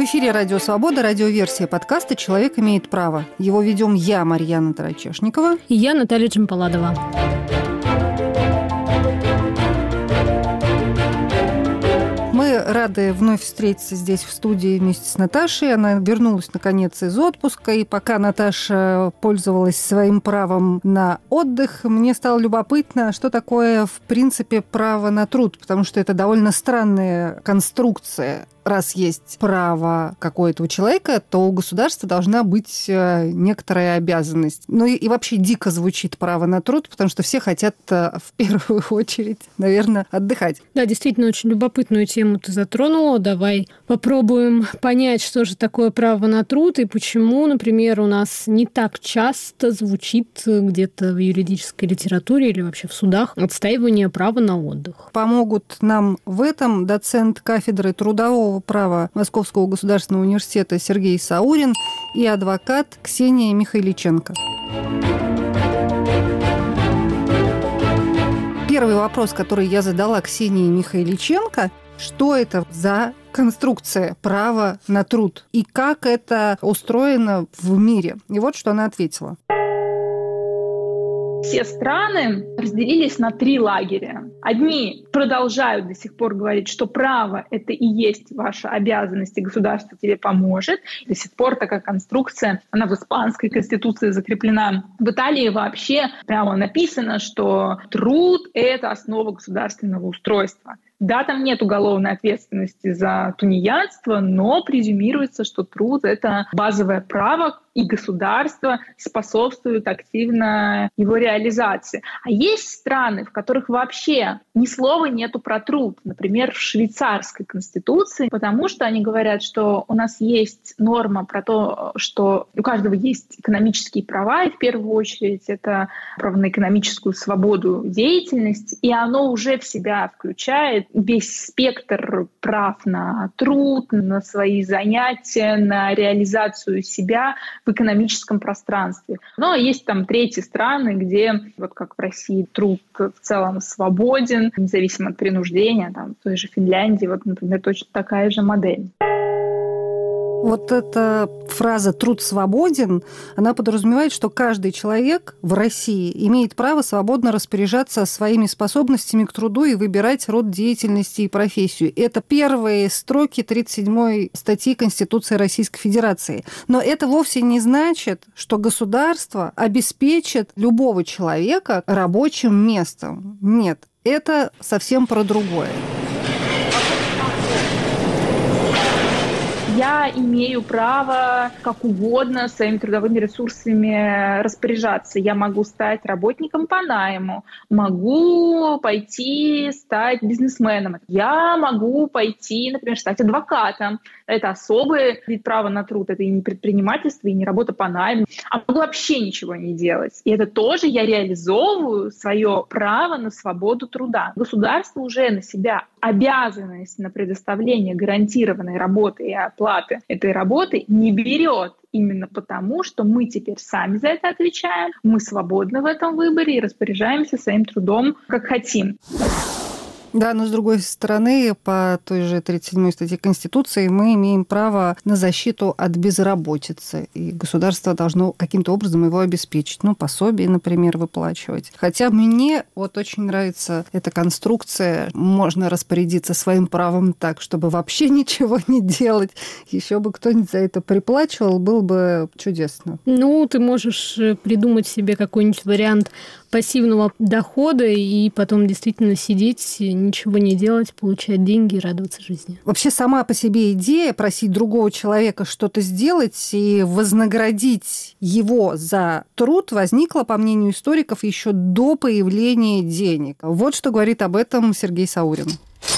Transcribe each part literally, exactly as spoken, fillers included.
эфире «Радио Свобода», радиоверсия подкаста «Человек имеет право». Его ведем я, Марьяна Тарачешникова. И я, Наталья Джампаладова. Мы рады вновь встретиться здесь в студии вместе с Наташей. Она вернулась, наконец, из отпуска. И пока Наташа пользовалась своим правом на отдых, мне стало любопытно, что такое, в принципе, право на труд. Потому что это довольно странная конструкция. Раз есть право какое-то у человека, то у государства должна быть некоторая обязанность. Ну и, и вообще дико звучит право на труд, потому что все хотят в первую очередь, наверное, отдыхать. Да, действительно, очень любопытную тему ты затронула. Давай попробуем понять, что же такое право на труд и почему, например, у нас не так часто звучит где-то в юридической литературе или вообще в судах отстаивание права на отдых. Помогут нам в этом доцент кафедры трудового права Московского государственного университета Сергей Саурин и адвокат Ксения Михайличенко. Первый вопрос, который я задала Ксении Михайличенко: что это за конструкция права на труд и как это устроено в мире? И вот что она ответила. Все страны разделились на три лагеря. Одни продолжают до сих пор говорить, что право — это и есть ваша обязанность, и государство тебе поможет. До сих пор такая конструкция, она в испанской конституции закреплена. В Италии вообще прямо написано, что труд — это основа государственного устройства. Да, там нет уголовной ответственности за тунеядство, но презюмируется, что труд — это базовое право, и государство способствует активно его реализации. А есть страны, в которых вообще ни слова нету про труд. Например, в швейцарской конституции, потому что они говорят, что у нас есть норма про то, что у каждого есть экономические права, и в первую очередь это право на экономическую свободу деятельности, и оно уже в себя включает весь спектр прав на труд, на свои занятия, на реализацию себя в экономическом пространстве. Но есть там третьи страны, где, вот как в России, труд в целом свободен, независимо от принуждения. Там, в той же Финляндии, вот, например, точно такая же модель. Вот эта фраза «труд свободен», она подразумевает, что каждый человек в России имеет право свободно распоряжаться своими способностями к труду и выбирать род деятельности и профессию. Это первые строки тридцать седьмой статьи Конституции Российской Федерации. Но это вовсе не значит, что государство обеспечит любого человека рабочим местом. Нет, это совсем про другое. Я имею право как угодно своими трудовыми ресурсами распоряжаться. Я могу стать работником по найму, могу пойти стать бизнесменом, я могу пойти, например, стать адвокатом. Это особый вид права на труд, это и не предпринимательство, и не работа по найму. А могу вообще ничего не делать. И это тоже я реализовываю свое право на свободу труда. Государство уже на себя обязанность на предоставление гарантированной работы и оплаты этой работы не берет. Именно потому, что мы теперь сами за это отвечаем, мы свободны в этом выборе и распоряжаемся своим трудом, как хотим. Да, но с другой стороны, по той же тридцать седьмой статье Конституции мы имеем право на защиту от безработицы, и государство должно каким-то образом его обеспечить. Ну, пособие, например, выплачивать. Хотя мне вот очень нравится эта конструкция. Можно распорядиться своим правом так, чтобы вообще ничего не делать. Еще бы кто-нибудь за это приплачивал, было бы чудесно. Ну, ты можешь придумать себе какой-нибудь вариант пассивного дохода и потом действительно сидеть, ничего не делать, получать деньги и радоваться жизни. Вообще сама по себе идея просить другого человека что-то сделать и вознаградить его за труд возникла, по мнению историков, еще до появления денег. Вот что говорит об этом Сергей Саурин.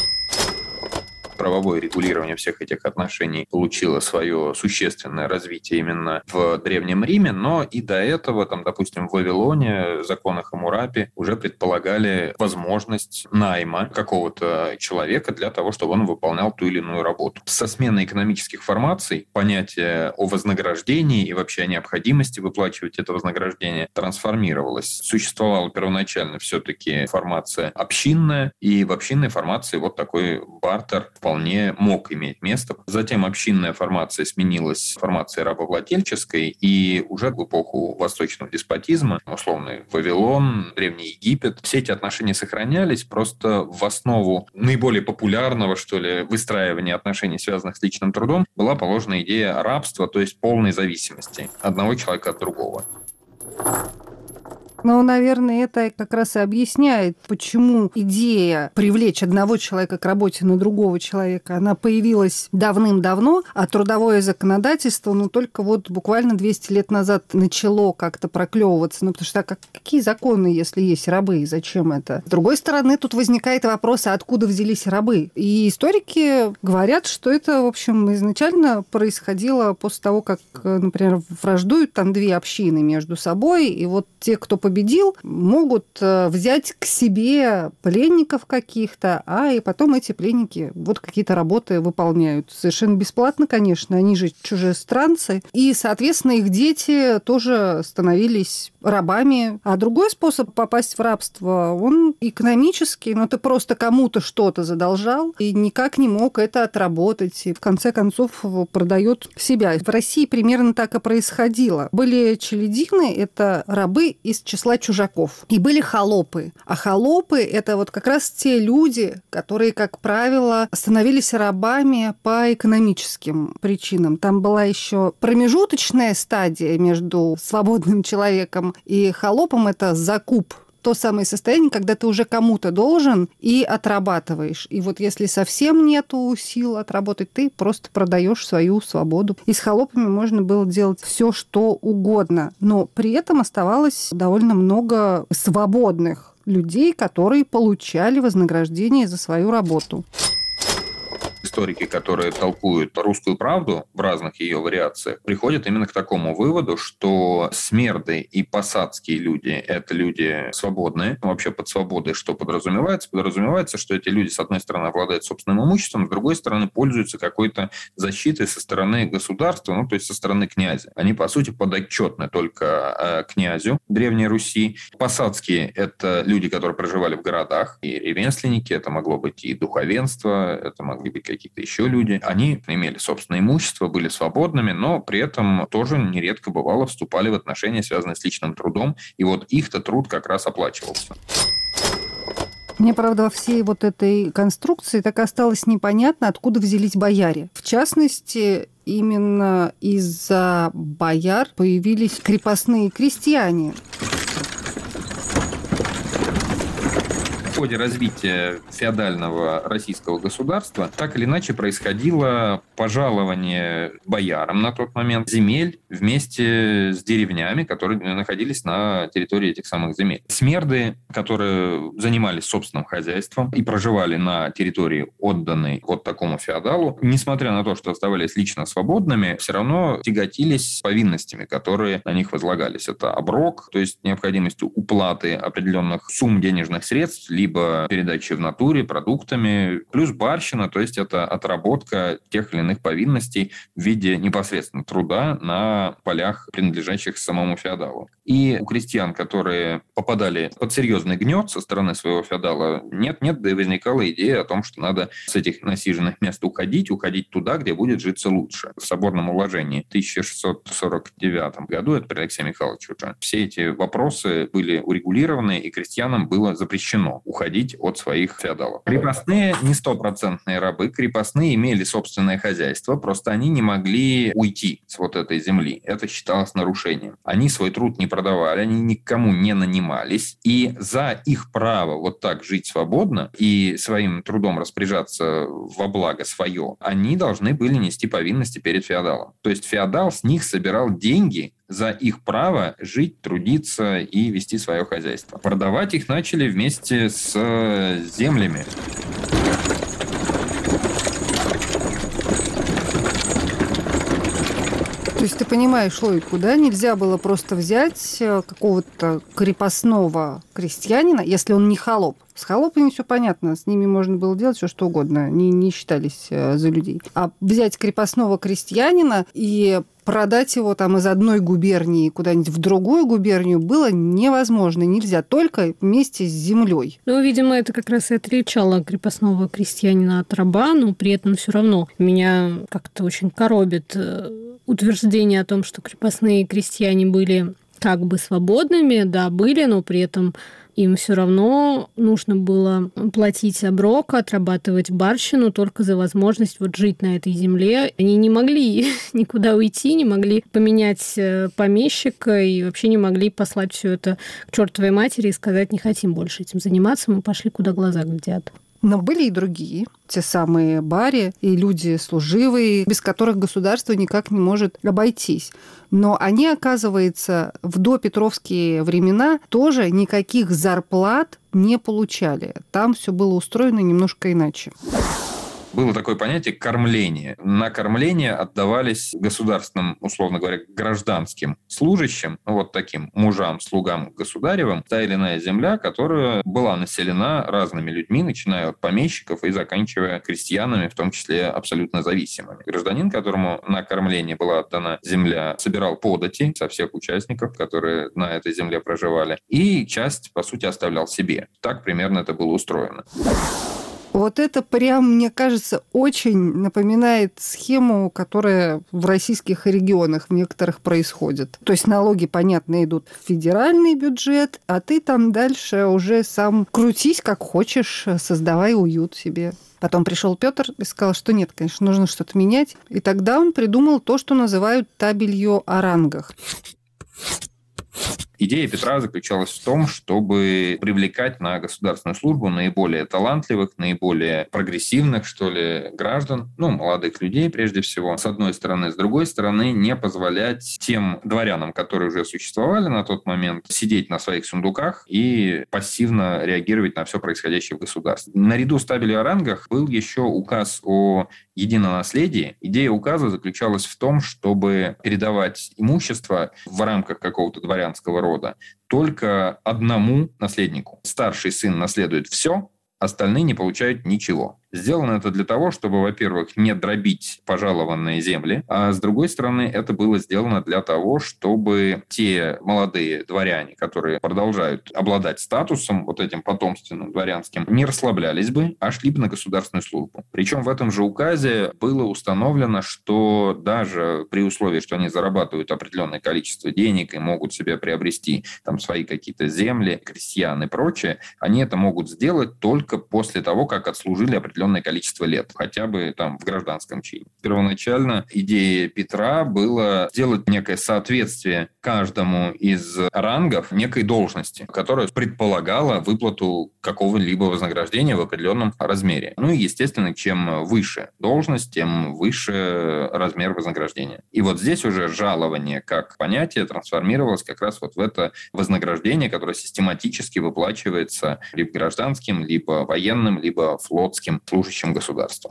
Правовое регулирование всех этих отношений получило свое существенное развитие именно в Древнем Риме, но и до этого, там, допустим, в Вавилоне, законы Хаммурапи уже предполагали возможность найма какого-то человека для того, чтобы он выполнял ту или иную работу. Со сменой экономических формаций понятие о вознаграждении и вообще о необходимости выплачивать это вознаграждение трансформировалось. Существовала первоначально все-таки формация общинная, и в общинной формации вот такой бартер вполне мог иметь место. Затем общинная формация сменилась формацией рабовладельческой, и уже в эпоху восточного деспотизма, условный Вавилон, Древний Египет, все эти отношения сохранялись, просто в основу наиболее популярного, что ли, выстраивания отношений, связанных с личным трудом, была положена идея рабства, то есть полной зависимости одного человека от другого. Ну, наверное, это как раз и объясняет, почему идея привлечь одного человека к работе на другого человека, она появилась давным-давно, а трудовое законодательство, ну, только вот буквально двести лет назад начало как-то проклевываться. Ну, потому что а какие законы, если есть рабы, и зачем это? С другой стороны, тут возникает вопрос, а откуда взялись рабы? И историки говорят, что это, в общем, изначально происходило после того, как, например, враждуют там две общины между собой, и вот те, кто победил, могут взять к себе пленников каких-то, а и потом эти пленники вот какие-то работы выполняют. Совершенно бесплатно, конечно, они же чужестранцы. И, соответственно, их дети тоже становились рабами. А другой способ попасть в рабство, он экономический, но ты просто кому-то что-то задолжал и никак не мог это отработать. И в конце концов продает себя. В России примерно так и происходило. Были челядины, это рабы из числа чужаков. И были холопы. А холопы – это вот как раз те люди, которые, как правило, становились рабами по экономическим причинам. Там была еще промежуточная стадия между свободным человеком и холопом – это закуп. То самое состояние, когда ты уже кому-то должен и отрабатываешь. И вот если совсем нету сил отработать, ты просто продаешь свою свободу. И с холопами можно было делать все, что угодно. Но при этом оставалось довольно много свободных людей, которые получали вознаграждение за свою работу. Историки, которые толкуют русскую правду в разных ее вариациях, приходят именно к такому выводу, что смерды и посадские люди – это люди свободные. Вообще под свободой что подразумевается? Подразумевается, что эти люди, с одной стороны, обладают собственным имуществом, с другой стороны, пользуются какой-то защитой со стороны государства, ну, то есть со стороны князя. Они, по сути, подотчетны только э, князю Древней Руси. Посадские – это люди, которые проживали в городах, и ремесленники, это могло быть и духовенство, это могли быть какие-то еще люди. Они имели собственное имущество, были свободными, но при этом тоже нередко бывало вступали в отношения, связанные с личным трудом, и вот их-то труд как раз оплачивался. Мне, правда, во всей вот этой конструкции так осталось непонятно, откуда взялись бояре. В частности, именно из-за бояр появились крепостные крестьяне. В ходе развития феодального российского государства так или иначе происходило пожалование боярам на тот момент земель вместе с деревнями, которые находились на территории этих самых земель. Смерды, которые занимались собственным хозяйством и проживали на территории, отданной вот такому феодалу, несмотря на то, что оставались лично свободными, все равно тяготились повинностями, которые на них возлагались. Это оброк, то есть необходимостью уплаты определенных сумм денежных средств, либо либо передачи в натуре продуктами, плюс барщина, то есть это отработка тех или иных повинностей в виде непосредственно труда на полях, принадлежащих самому феодалу. И у крестьян, которые попадали под серьезный гнет со стороны своего феодала, нет-нет, да и возникала идея о том, что надо с этих насиженных мест уходить, уходить туда, где будет житься лучше. В соборном уложении в тысяча шестьсот сорок девятом году, это при Алексее Михайловиче уже, все эти вопросы были урегулированы, и крестьянам было запрещено уходить от своих феодалов. Крепостные не стопроцентные рабы, крепостные имели собственное хозяйство, просто они не могли уйти с вот этой земли. Это считалось нарушением. Они свой труд не продавали, они никому не нанимались, и за их право вот так жить свободно и своим трудом распоряжаться во благо свое, они должны были нести повинности перед феодалом. То есть феодал с них собирал деньги за их право жить, трудиться и вести свое хозяйство. Продавать их начали вместе с землями. То есть ты понимаешь логику, да? Нельзя было просто взять какого-то крепостного крестьянина, если он не холоп. С холопами все понятно, с ними можно было делать все что угодно, они не считались за людей. А взять крепостного крестьянина и продать его там из одной губернии куда-нибудь в другую губернию было невозможно, нельзя, только вместе с землей. Ну, видимо, это как раз и отличало крепостного крестьянина от раба, но при этом все равно меня как-то очень коробит утверждение о том, что крепостные крестьяне были как бы свободными, да, были, но при этом им все равно нужно было платить оброк, отрабатывать барщину только за возможность вот жить на этой земле. Они не могли никуда уйти, не могли поменять помещика и вообще не могли послать все это к чертовой матери и сказать: не хотим больше этим заниматься, мы пошли, куда глаза глядят. Но были и другие, те самые бари и люди служивые, без которых государство никак не может обойтись. Но они, оказывается, в допетровские времена тоже никаких зарплат не получали. Там все было устроено немножко иначе. Было такое понятие кормление. На кормление отдавались государственным, условно говоря, гражданским служащим, вот таким мужам, слугам государевым, та или иная земля, которая была населена разными людьми, начиная от помещиков и заканчивая крестьянами, в том числе абсолютно зависимыми. Гражданин, которому на кормление была отдана земля, собирал подати со всех участников, которые на этой земле проживали, и часть, по сути, оставлял себе. Так примерно это было устроено. Вот это прям, мне кажется, очень напоминает схему, которая в российских регионах в некоторых происходит. То есть налоги, понятно, идут в федеральный бюджет, а ты там дальше уже сам крутись как хочешь, создавай уют себе. Потом пришел Петр и сказал, что нет, конечно, нужно что-то менять. И тогда он придумал то, что называют табелью о рангах. Идея Петра заключалась в том, чтобы привлекать на государственную службу наиболее талантливых, наиболее прогрессивных, что ли, граждан, ну, молодых людей прежде всего, с одной стороны. С другой стороны, не позволять тем дворянам, которые уже существовали на тот момент, сидеть на своих сундуках и пассивно реагировать на все происходящее в государстве. Наряду с табелью о рангах был еще указ о единонаследии. Идея указа заключалась в том, чтобы передавать имущество в рамках какого-то дворянского рода только одному наследнику. Старший сын наследует все, остальные не получают ничего. Сделано это для того, чтобы, во-первых, не дробить пожалованные земли, а с другой стороны, это было сделано для того, чтобы те молодые дворяне, которые продолжают обладать статусом, вот этим потомственным дворянским, не расслаблялись бы, а шли бы на государственную службу. Причем в этом же указе было установлено, что даже при условии, что они зарабатывают определенное количество денег и могут себе приобрести там свои какие-то земли, крестьян и прочее, они это могут сделать только после того, как отслужили определенное определенное количество лет, хотя бы там в гражданском чине. Первоначально идея Петра была сделать некое соответствие каждому из рангов некой должности, которая предполагала выплату какого-либо вознаграждения в определенном размере. Ну и, естественно, чем выше должность, тем выше размер вознаграждения. И вот здесь уже жалование как понятие трансформировалось как раз вот в это вознаграждение, которое систематически выплачивается либо гражданским, либо военным, либо флотским служащим государства.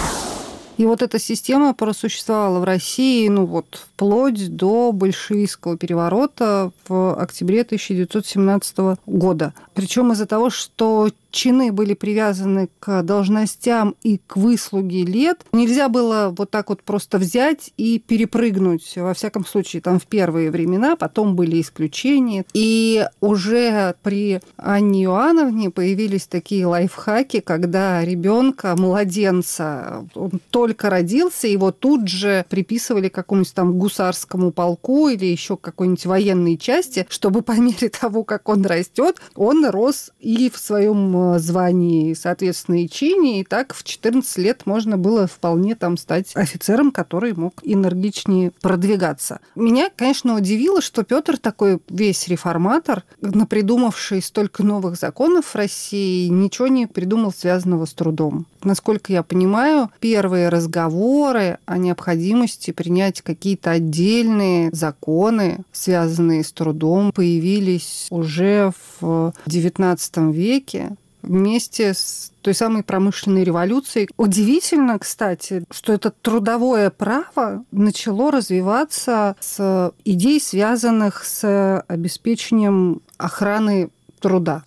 И вот эта система просуществовала в России, ну вот, вплоть до большевистского переворота в октябре тысяча девятьсот семнадцатого года. Причем из-за того, что чины были привязаны к должностям и к выслуге лет, нельзя было вот так вот просто взять и перепрыгнуть. Во всяком случае, там в первые времена, потом были исключения. И уже при Анне Иоанновне появились такие лайфхаки, когда ребенка, младенца, он только родился, его тут же приписывали к какому-нибудь там гусарскому полку или еще какой-нибудь военной части, чтобы по мере того, как он растет, он рос и в своем звании, соответственно, и чине, и так в четырнадцать лет можно было вполне там стать офицером, который мог энергичнее продвигаться. Меня, конечно, удивило, что Петр такой весь реформатор, напридумавший столько новых законов в России, ничего не придумал, связанного с трудом. Насколько я понимаю, первые разговоры о необходимости принять какие-то отдельные законы, связанные с трудом, появились уже в девятнадцатом веке, вместе с той самой промышленной революцией. Удивительно, кстати, что это трудовое право начало развиваться с идей, связанных с обеспечением охраны труда.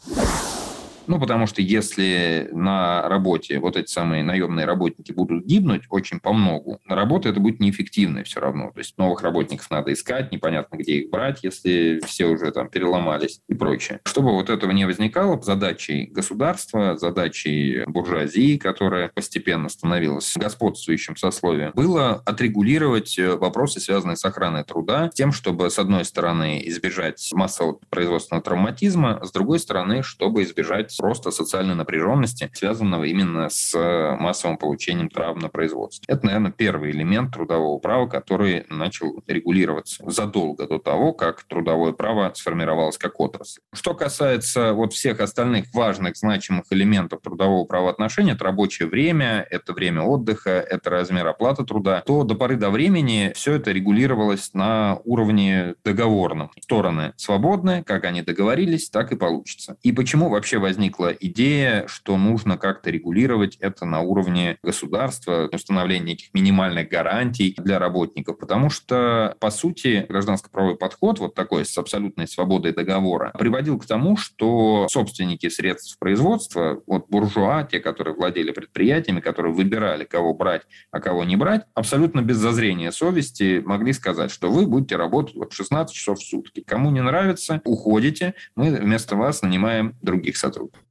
Ну, потому что если на работе вот эти самые наемные работники будут гибнуть очень помногу, работа это будет неэффективной все равно. То есть новых работников надо искать, непонятно, где их брать, если все уже там переломались и прочее. Чтобы вот этого не возникало, задачей государства, задачей буржуазии, которая постепенно становилась господствующим сословием, было отрегулировать вопросы, связанные с охраной труда, тем, чтобы, с одной стороны, избежать массового производственного травматизма, с другой стороны, чтобы избежать роста социальной напряженности, связанного именно с массовым получением травм на производстве. Это, наверное, первый элемент трудового права, который начал регулироваться задолго до того, как трудовое право сформировалось как отрасль. Что касается вот всех остальных важных, значимых элементов трудового правоотношения, это рабочее время, это время отдыха, это размер оплаты труда, то до поры до времени все это регулировалось на уровне договорном. Стороны свободны, как они договорились, так и получится. И почему вообще возник возникла идея, что нужно как-то регулировать это на уровне государства, установление неких минимальных гарантий для работников, потому что, по сути, гражданско-правовой подход, вот такой с абсолютной свободой договора, приводил к тому, что собственники средств производства, вот буржуа, те, которые владели предприятиями, которые выбирали, кого брать, а кого не брать, абсолютно без зазрения совести могли сказать, что вы будете работать вот шестнадцать часов в сутки. Кому не нравится, уходите, мы вместо вас нанимаем других сотрудников.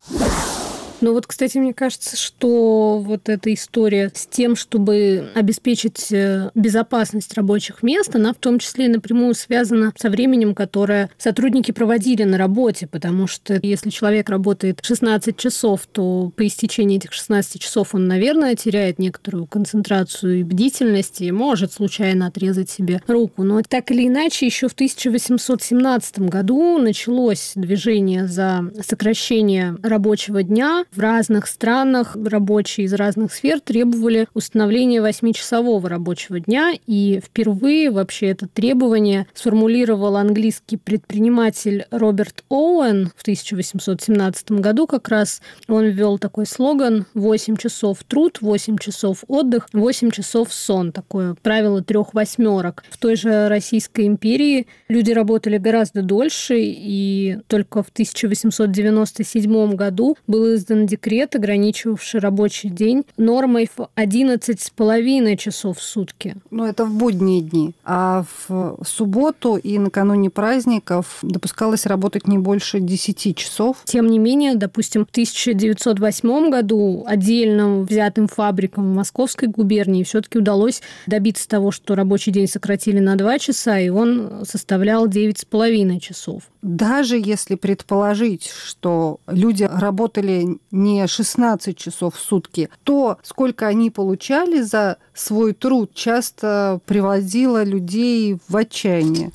Ну вот, кстати, мне кажется, что вот эта история с тем, чтобы обеспечить безопасность рабочих мест, она в том числе и напрямую связана со временем, которое сотрудники проводили на работе, потому что если человек работает шестнадцать часов, то по истечении этих шестнадцати часов он, наверное, теряет некоторую концентрацию и бдительность и может случайно отрезать себе руку. Но так или иначе, еще в тысяча восемьсот семнадцатом году началось движение за сокращение рабочего дня. В разных странах рабочие из разных сфер требовали установления восьмичасового рабочего дня, и впервые вообще это требование сформулировал английский предприниматель Роберт Оуэн в тысяча восемьсот семнадцатом году. Как раз он ввел такой слоган «восемь часов труд, восемь часов отдых, восемь часов сон». Такое правило трех восьмерок. В той же Российской империи люди работали гораздо дольше, и только в тысяча восемьсот девяносто седьмом году был издан декрет, ограничивавший рабочий день нормой в одиннадцать с половиной часов в сутки. Ну, это в будние дни. А в субботу и накануне праздников допускалось работать не больше десяти часов. Тем не менее, допустим, в тысяча девятьсот восьмом году отдельно взятым фабрикам в Московской губернии все-таки удалось добиться того, что рабочий день сократили на два часа, и он составлял девять с половиной часов. Даже если предположить, что люди работали не шестнадцать часов в сутки, то сколько они получали за свой труд, часто приводило людей в отчаяние.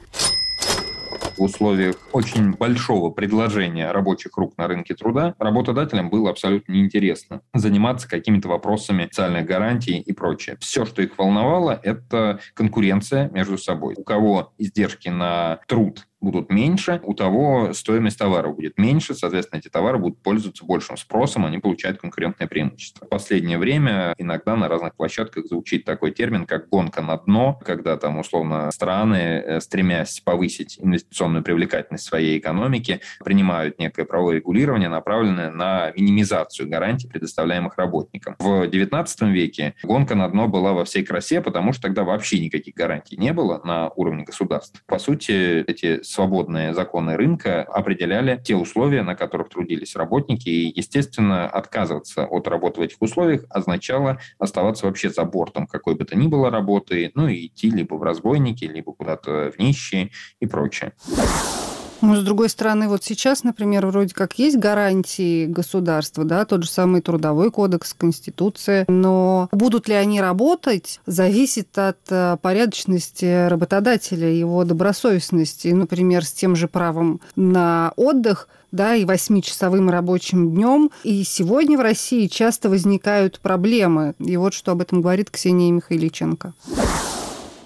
В условиях очень большого предложения рабочих рук на рынке труда работодателям было абсолютно неинтересно заниматься какими-то вопросами социальных гарантий и прочее. Все, что их волновало, это конкуренция между собой. У кого издержки на труд будут меньше, у того стоимость товара будет меньше, соответственно, эти товары будут пользоваться большим спросом, они получают конкурентное преимущество. В последнее время иногда на разных площадках звучит такой термин, как гонка на дно, когда там, условно, страны, стремясь повысить инвестиционную привлекательность своей экономики, принимают некое правовое регулирование, направленное на минимизацию гарантий, предоставляемых работникам. В девятнадцатом веке гонка на дно была во всей красе, потому что тогда вообще никаких гарантий не было на уровне государства. По сути, эти свободные законы рынка определяли те условия, на которых трудились работники, и, естественно, отказываться от работы в этих условиях означало оставаться вообще за бортом какой бы то ни было работы, ну и идти либо в разбойники, либо куда-то в нищие и прочее. Но, с другой стороны, вот сейчас, например, вроде как есть гарантии государства, да, тот же самый Трудовой кодекс, Конституция, но будут ли они работать, зависит от порядочности работодателя, его добросовестности. Например, с тем же правом на отдых, да, и восьмичасовым рабочим днем. И сегодня в России часто возникают проблемы. И вот что об этом говорит Ксения Михайличенко.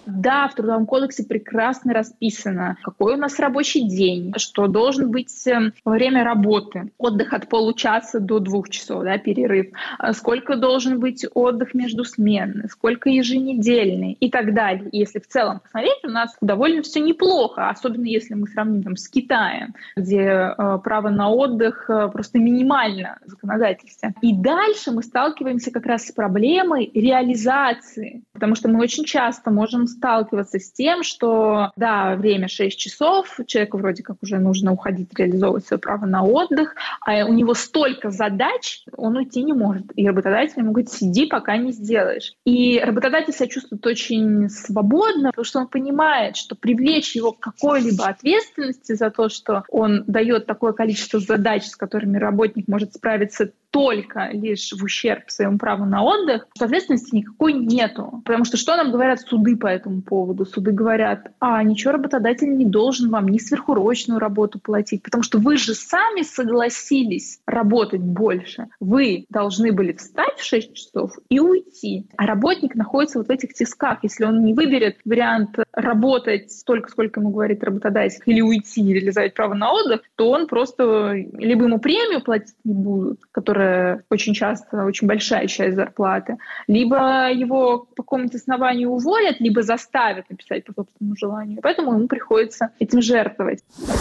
Да, в Трудовом кодексе прекрасно расписано, какой у нас рабочий день, что должен быть во время работы. Отдых от получаса до двух часов, да, перерыв. Сколько должен быть отдых между сменами, сколько еженедельный и так далее. И если в целом посмотреть, у нас довольно все неплохо, особенно если мы сравним там, с Китаем, где э, право на отдых э, просто минимально в законодательстве. И дальше мы сталкиваемся как раз с проблемой реализации, потому что мы очень часто можем сталкиваться с тем, что, да, время шесть часов, человеку вроде как уже нужно уходить, реализовывать свое право на отдых, а у него столько задач, он уйти не может. И работодатель ему говорит, сиди, пока не сделаешь. И работодатель себя чувствует очень свободно, потому что он понимает, что привлечь его к какой-либо ответственности за то, что он дает такое количество задач, с которыми работник может справиться только лишь в ущерб своему праву на отдых, ответственности никакой нету. Потому что что нам говорят суды по этому поводу? Суды говорят, а ничего работодатель не должен вам ни сверхурочную работу платить, потому что вы же сами согласились работать больше. Вы должны были встать в шесть часов и уйти. А работник находится вот в этих тисках. Если он не выберет вариант работать столько, сколько ему говорит работодатель, или уйти, или реализовать право на отдых, то он просто либо ему премию платить не будут, которая очень часто очень большая часть зарплаты, либо его по какому-то основанию уволят, либо заставят написать по собственному желанию. Поэтому ему приходится этим жертвовать.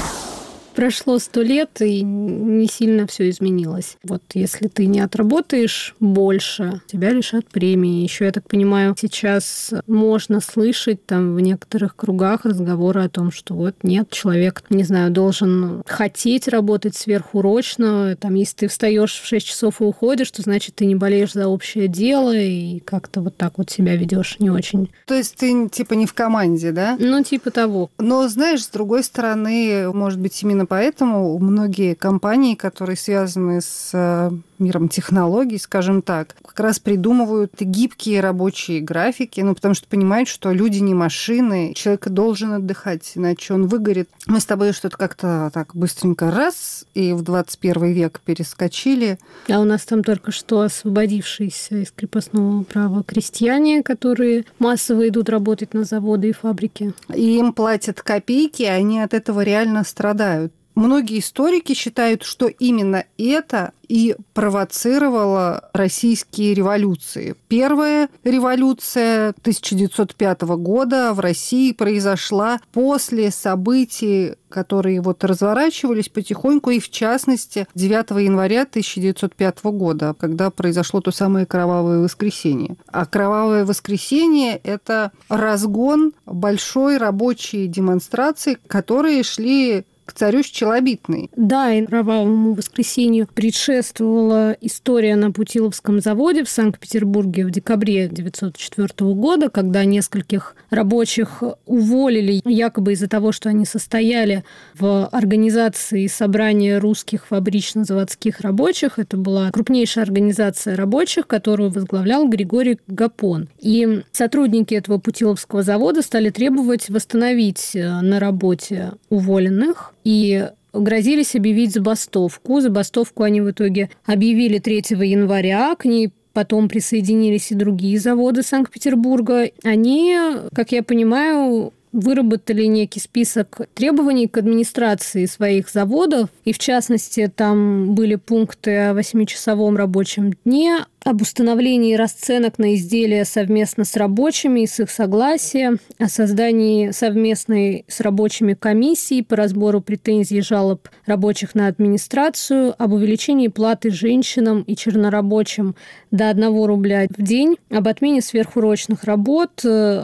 Прошло сто лет, и не сильно все изменилось. Вот если ты не отработаешь больше, тебя лишат премии. Еще, я так понимаю, сейчас можно слышать там в некоторых кругах разговоры о том, что вот нет, человек, не знаю, должен хотеть работать сверхурочно. Там, если ты встаешь в шесть часов и уходишь, то значит, ты не болеешь за общее дело и как-то вот так вот себя ведешь не очень. То есть ты типа не в команде, да? Ну, типа того. Но, знаешь, с другой стороны, может быть, именно поэтому многие компании, которые связаны с миром технологий, скажем так, как раз придумывают гибкие рабочие графики, ну, потому что понимают, что люди не машины, человек должен отдыхать, иначе он выгорит. Мы с тобой что-то как-то так быстренько раз и в двадцать первый век перескочили. А у нас там только что освободившиеся из крепостного права крестьяне, которые массово идут работать на заводы и фабрики. И им платят копейки, и они от этого реально страдают. Многие историки считают, что именно это и провоцировало российские революции. Первая революция тысяча девятьсот пятого года в России произошла после событий, которые вот разворачивались потихоньку, и в частности девятого января тысяча девятьсот пятого года, когда произошло то самое кровавое воскресенье. А кровавое воскресенье – это разгон большой рабочей демонстрации, которые шли к царю Щелобитной. Да, и кровавому воскресенью предшествовала история на Путиловском заводе в Санкт-Петербурге в декабре тысяча девятьсот четвёртого года, когда нескольких рабочих уволили якобы из-за того, что они состояли в организации собрания русских фабрично-заводских рабочих. Это была крупнейшая организация рабочих, которую возглавлял Григорий Гапон. И сотрудники этого Путиловского завода стали требовать восстановить на работе уволенных и грозились объявить забастовку. Забастовку они в итоге объявили третьего января. К ней потом присоединились и другие заводы Санкт-Петербурга. Они, как я понимаю, выработали некий список требований к администрации своих заводов. И, в частности, там были пункты о восьмичасовом рабочем дне, об установлении расценок на изделия совместно с рабочими и с их согласия, о создании совместной с рабочими комиссии по разбору претензий и жалоб рабочих на администрацию, об увеличении платы женщинам и чернорабочим до одного рубля в день, об отмене сверхурочных работ,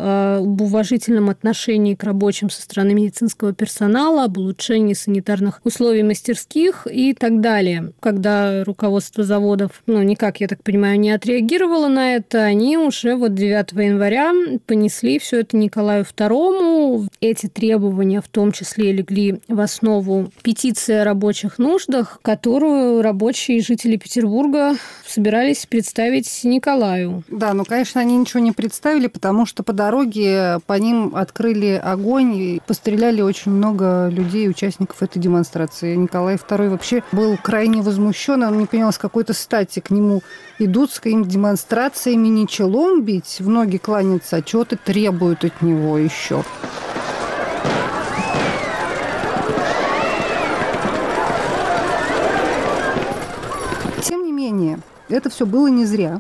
об уважительном отношении к рабочим со стороны медицинского персонала, об улучшении санитарных условий мастерских и так далее. Когда руководство заводов, ну, никак, я так понимаю, не отреагировало на это, они уже вот девятого января понесли все это Николаю второму. почему эти требования в том числе легли в основу петиции о рабочих нуждах, которую рабочие жители Петербурга собирались представить Николаю. Да, ну, конечно, они ничего не представили, потому что по дороге по ним открыли огонь и постреляли очень много людей, участников этой демонстрации. Николай второй вообще был крайне возмущен, он не понял, с какой-то стати к нему идут с какими-то демонстрациями, не челом бить, в ноги кланяться, а чего-то требуют от него еще. Тем не менее, это все было не зря,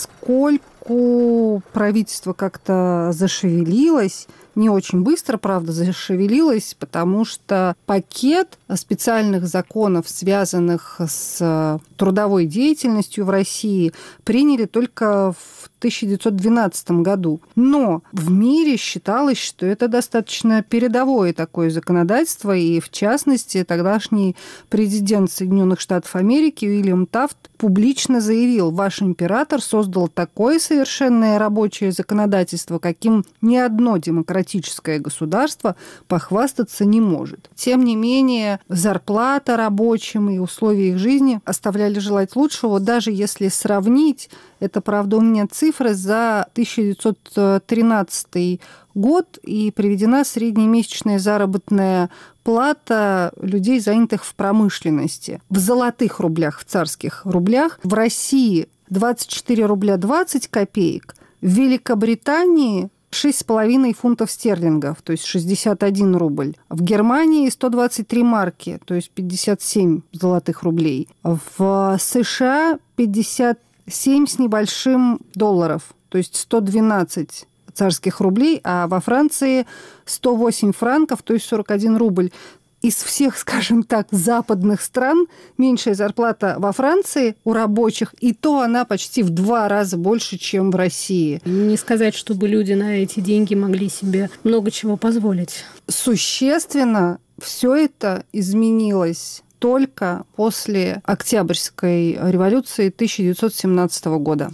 поскольку правительство как-то зашевелилось, не очень быстро, правда, зашевелилось, потому что пакет специальных законов, связанных с трудовой деятельностью в России, приняли только в тысяча девятьсот двенадцатом году. Но в мире считалось, что это достаточно передовое такое законодательство, и в частности тогдашний президент Соединенных Штатов Америки Уильям Тафт публично заявил: ваш император создал такое совершенное рабочее законодательство, каким ни одно демократическое государство похвастаться не может. Тем не менее, зарплата рабочим и условия их жизни оставляли желать лучшего, даже если сравнить, это, правда, у меня цифры за тысяча девятьсот тринадцатый год, и приведена среднемесячная заработная плата людей, занятых в промышленности. В золотых рублях, в царских рублях. В России двадцать четыре рубля двадцать копеек, в Великобритании шесть с половиной фунтов стерлингов, то есть шестьдесят один рубль. В Германии сто двадцать три марки, то есть пятьдесят семь золотых рублей. В США пятьдесят семь с небольшим долларов, то есть сто двенадцать царских рублей, а во Франции сто восемь франков, то есть сорок один рубль. Из всех, скажем так, западных стран меньшая зарплата во Франции у рабочих, и то она почти в два раза больше, чем в России. Не сказать, чтобы люди на эти деньги могли себе много чего позволить. Существенно все это изменилось только после Октябрьской революции тысяча девятьсот семнадцатого года.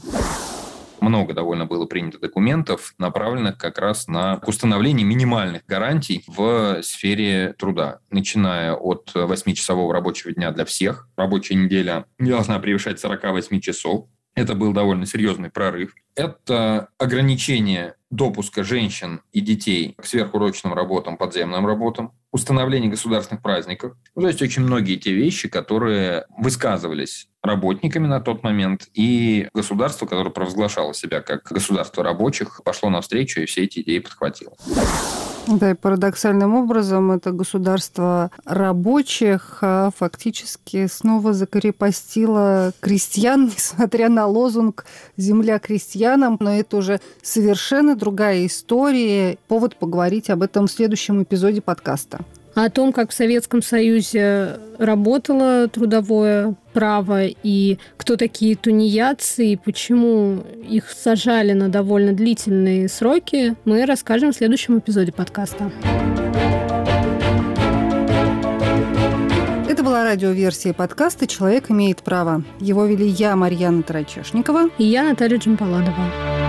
Много довольно было принято документов, направленных как раз на установление минимальных гарантий в сфере труда. Начиная от восьмичасового рабочего дня для всех. Рабочая неделя не должна превышать сорок восемь часов. Это был довольно серьезный прорыв. Это ограничение допуска женщин и детей к сверхурочным работам, подземным работам, установление государственных праздников. То есть очень многие те вещи, которые высказывались работниками на тот момент, и государство, которое провозглашало себя как государство рабочих, пошло навстречу и все эти идеи подхватило. Да, и парадоксальным образом это государство рабочих фактически снова закрепостило крестьян, несмотря на лозунг «Земля крестьянам». Но это уже совершенно другая история. Повод поговорить об этом в следующем эпизоде подкаста. О том, как в Советском Союзе работало трудовое право, и кто такие тунеядцы, и почему их сажали на довольно длительные сроки, мы расскажем в следующем эпизоде подкаста. Это была радиоверсия подкаста «Человек имеет право». Его вели я, Марьяна Тарачешникова. И я, Наталья Джампаладова.